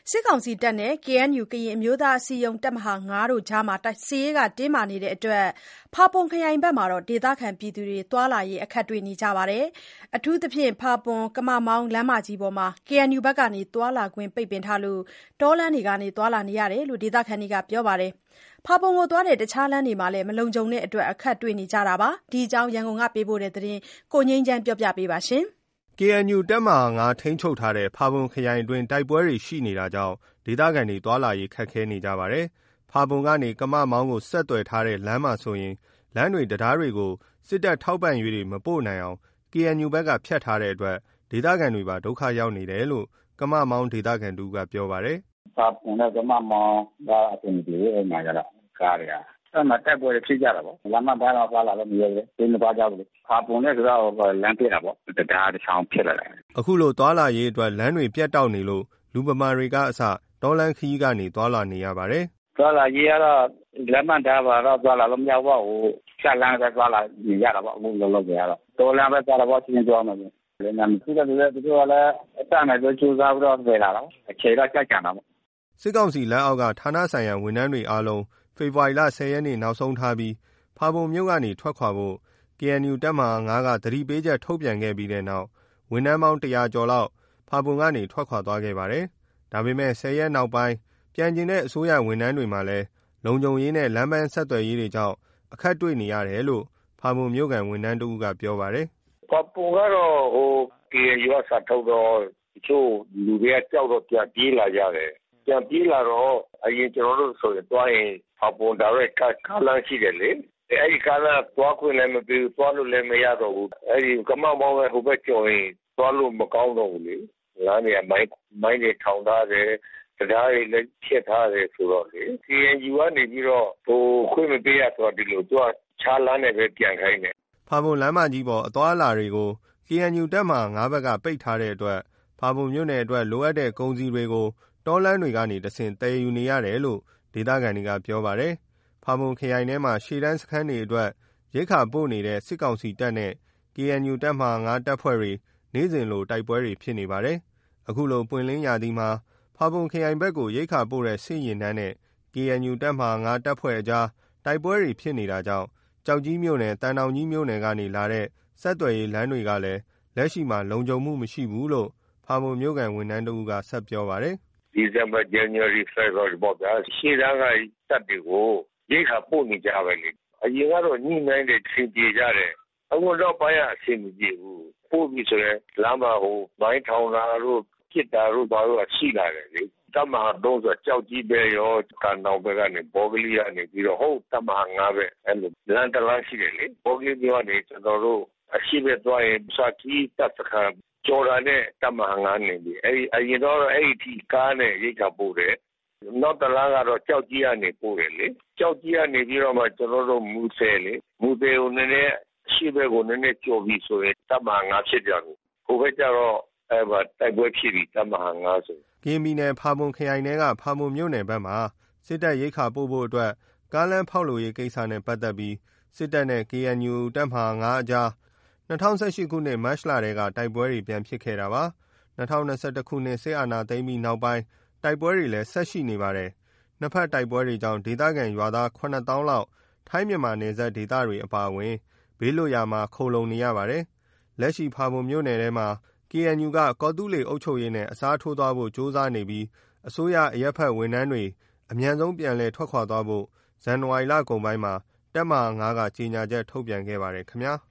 စစ်ကောင်စီတပ်နဲ့ KNU ကရင်အမျိုးသားအစည်းအရုံးတပ်မဟာ ၅ တို့ကြားစစ်ရေးတင်းမာနေတဲ့အတွက် ဖာပွန်ခရိုင်ဘက်မှာ ဒေသခံတွေ သွားလာရေးအခက်တွေ့နေကြပါတယ်။ အထူးသဖြင့် ဖာပွန်-ကမာမောင်းလမ်းမကြီးပေါ်မှာ KNU ဘက်က သွားလာခွင့်ပိတ်ထားလို့ တောလမ်းတွေကနေ သွားလာနေရတယ်လို့ ဒေသခံတွေကပြောပါတယ်။ ဖာပွန်ကိုသွားတဲ့ တခြားလမ်းတွေမှာလည်း မလုံခြုံတဲ့အတွက် အခက်တွေ့နေကြတာပါ။ ဒီအကြောင်း ရန်ကုန်ကပေးပို့တဲ့သတင်းကို ကိုငြိမ်းချမ်းက တင်ပြပေးထားပါတယ်။ KNU တပ်မဟာ ၅ ထိန်းချုပ်ထားတဲ့ ဖာပွန်ခရိုင်အတွင်း တိုက်ပွဲတွေရှိနေတာကြောင့် ဒေသခံတွေ သွားလာရေးခက်ခဲနေကြပါတယ်။ ဖာပွန်ကနေ ကမာမောင်းကို ဆက်သွယ်ထားတဲ့လမ်းမှာဆိုရင် လမ်းတွေတံတားတွေကို စစ်တပ်ထောက်ပံ့ရေးတွေ မပို့နိုင်အောင် KNU ဘက်က ဖြတ်ထားတဲ့အတွက် ဒေသခံတွေပါ ဒုက္ခရောက်နေတယ်လို့ ကမာမောင်းဒေသခံတဦးက ပြောပါတယ်။ “ဖာပွန်နဲ့ ကမာမောင်းကအဆင်မပြေဘူး။ အဲဒီမှာကျတော့ကားတွေက။ အဲဒီမှာတိုက်ပွဲတွေဖြစ်ကြတာပေါ့။ လမ်းမပိုင်းတော့သွားလာလို့မရဲဘူးလေ။ ပေးမသွားကြဘူးလေ။ ဖာပွန်နဲ့ဆိုတော့လမ်းပစ်တာပေါ့။ တံတားတချောင်းဖြစ်လာတယ်။” အခုလို သွားလာရေးအတွက် လမ်းတွေပြတ်တောက်နေလို့ လူဗမာတွေကအစ တောလမ်းခရီးကနေ သွားလာနေရပါတယ်။ “သွားလာရေးကတော့လမ်းမတံတားမှာတော့သွားလာလို့မရဘူးပေါ့။ ဖြတ်လမ်းပဲသွားလာနေရတာပေါ့အခုလောလောဆယ်ကတော့။ တောလမ်းပဲသွားတာပေါ့ရှင်းရှင်းပြောရမယ်ဆို။ လက်နက်မရှိတဲ့သူလည်းသူတို့ကလည်းအတတ်နိုင်ဆုံးကြိုးစားပြီးတော့သယ်လာတာပေါ့။ အချိန်တော့ကြန့်ကြာတာပေါ့။ ” စစ်ကောင်စီလက်အောက်က ဌာနဆိုင်ရာဝန်ထမ်းတွေအားလုံး ဖေဖော်ဝါရီလ ၁၀ ရက်နေ့ နောက်ဆုံးထားပြီး ဖာပွန်မြို့ကနေ ထွက်ခွာဖို့ KNU တပ်မဟာ ၅ က သတိပေးချက်ထုတ်ပြန်ခဲ့ပြီးနောက် ဝန်ထမ်းပေါင်း ၁၀၀ ကျော်လောက် ဖာပွန်ကနေ ထွက်ခွာသွားခဲ့ပါတယ်။ ဒါပေမဲ့ ၁၀ ရက်နောက်ပိုင်း ပြန်ချင်တဲ့အစိုးရဝန်ထမ်းတွေမှာလည်း လုံခြုံရေးနဲ့ လမ်းပန်းဆက်သွယ်ရေးကြောင့် အခက်တွေ့နေရတယ်လို့ ဖာပွန်မြို့ခံဝန်ထမ်းတဦးက ပြောပါတယ်။ “ဖာပွန်ကတော့KNU ကစာထုတ်တော့တချို့လူတွေကကြောက်တော့ပြန်ပြေးလာကြတယ်။ ပြန်ပြေးလာတော့အရင်ကျနော်တို့ဆိုရင်သွားရင်ဖာပွန် Direct ကားလမ်းရှိတယ်လေ။ အဲဒီကားလမ်းကသွားခွင့်လည်းမပေးဘူး။ သွားလို့လည်းမရတော့ဘူး။ အဲဒီကမာမောင်းပဲဟိုဘက်ကျော်ရင်သွားလို့မကောင်းတော့ဘူးလေ။ လမ်းတွေကမိုင်းတွေထောင်ထားတယ်။ တံတားတွေလည်းဖျက်ထားတယ်ဆိုတော့လေ KNU ကနေပြီးတော့ခွင့်မပေးရဆိုတော့ဒီလိုသူကတခြားလမ်းနဲ့ပဲပြန်ခိုင်းတယ်။ ” ဖာပွန်လမ်းမကြီးပေါ်အသွားအလာတွေကို KNU တပ်မဟာ ၅ ဘက်က ပိတ်ထားတဲ့အတွက် ဖာပွန်မြို့နယ်အတွက် လိုအပ်တဲ့ကုန်စည်တွေကို တောလမ်းတွေကနေတဆင့် သယ်ယူနေရတယ်လို့ ဒေသခံတွေကပြောပါတယ်။ ဖာပွန်ခရိုင်ထဲမှာ ရှေ့တန်းစခန်းတွေအတွက် ရိက္ခာပို့နေတဲ့ စစ်ကောင်စီတပ်နဲ့ KNU တပ်မဟာ ၅ တပ်ဖွဲ့တွေ နေ့စဉ်လို တိုက်ပွဲတွေဖြစ်နေပါတယ်။ အခုလို ပွင့်လင်းရာသီမှာ ဖာပွန်ခရိုင်ဘက်ကို ရိက္ခာပို့တဲ့စစ်ယာဉ်တန်းနဲ့ KNU တပ်မဟာ ၅ တပ်ဖွဲ့အကြား တိုက်ပွဲတွေဖြစ်နေတာကြောင့် ကျောက်ကြီးမြို့နယ်၊ သံတောင်ကြီးမြို့နယ်ကနေလာတဲ့ ဆက်သွယ်ရေးလမ်းတွေကလည်း လက်ရှိမှာ လုံခြုံမှုမရှိဘူးလို့ ဖာပွန်မြို့ခံဝန်ထမ်းတဦးက ဆက်ပြောပါတယ်။ “December, January, February ပေါ့ဗျာ။ ရှေ့တန်းကတပ်တွေကိုရိက္ခာပို့နေကြပဲလေ။ အရင်ကတော့ညှိနှိုင်းတယ်အဆင်ပြေကြတယ်။ အခုနောက်ပိုင်းကအဆင်မပြေဘူး။ ပို့ပြီဆိုရင်လမ်းမှာမိုင်းထောင်တာတို့ပစ်တာတို့ဘာတို့ကရှိလာတယ်လေ။ တပ်မဟာ ၃ဆိုတာကျောက်ကြီးဘက်ရောသံတောင်ဘက်ကနေဘောဂလိကနေပြီးတော့တပ်မဟာ ၅ ဘက်အဲလိုလမ်းတလမ်းရှိတယ်လေ။ ဘောဂလိမြို့ကနေကျနော်တို့အရှေ့ဘက်သွားရင်စာထီးတပ်စခန်းကျော်တာနဲ့တပ်မဟာ ၅ နယ်မြေ။အရင်တော့အဲဒီအထိကားနဲ့ရိက္ခာပို့တယ်။ နောက်တလမ်းကတော့ကျောက်ကြီးကနေပို့တယ်လေ။ ကျောက်ကြီးကနေပြီးတော့မှကျနော်တို့မူဆယ်လေ။ မူဆယ်ကိုနည်းနည်းအရှေ့ဘက်ကိုနည်းနည်းကျော်ပြီဆိုရင်တပ်မဟာ ၅ ဖြစ်ပြန်ပြီ။ ဟိုဘက်ကျတော့တိုက်ပွဲဖြစ်ပြီတပ်မဟာ ၅ ဆိုရင်။” ကရင်ပြည်နယ် ဖာပွန်ခရိုင်ထဲက ဖာပွန်မြို့နယ်ဘက်မှာ စစ်တပ်ရိက္ခာပို့ဖို့အတွက် ကားလမ်းဖောက်လုပ်ရေးကိစ္စနဲ့ပတ်သက်ပြီး စစ်တပ်နဲ့ KNU တပ်မဟာ ၅ အကြား ၂၀၁၈ ခုနှစ် မတ်လထဲက တိုက်ပွဲတွေပြန်ဖြစ်ခဲ့တာပါ။ ၂၀၂၁ စစ်အာဏာသိမ်းပြီးနောက်ပိုင်း တိုက်ပွဲတွေလည်း ဆက်ရှိနေပါတယ်။ နှစ်ဘက်တိုက်ပွဲတွေကြောင့် ဒေသခံရွာသား ၇ သောင်းလောက် ထိုင်းမြန်မာနယ်စပ်ဒေသတွေအပါအဝင် ဘေးလွတ်ရာမှာ ခိုလှုံနေရပါတယ်။ လက်ရှိ ဖာပွန်မြို့နယ်ထဲမှာ KNU က ကော်သူးလေအုပ်ချုပ်ရေးနဲ့ အစားထိုးသွားဖို့ ကြိုးစားနေပြီး အစိုးရအရပ်ဘက်ဝန်ထမ်းတွေ အမြန်ဆုံးပြန်လည်ထွက်ခွာသွားဖို့ ဇန်နဝါရီလကုန်ပိုင်းမှာ တပ်မဟာ ၅ က ကြေညာချက်ထုတ်ပြန်ခဲ့ပါတယ်ခင်ဗျာ။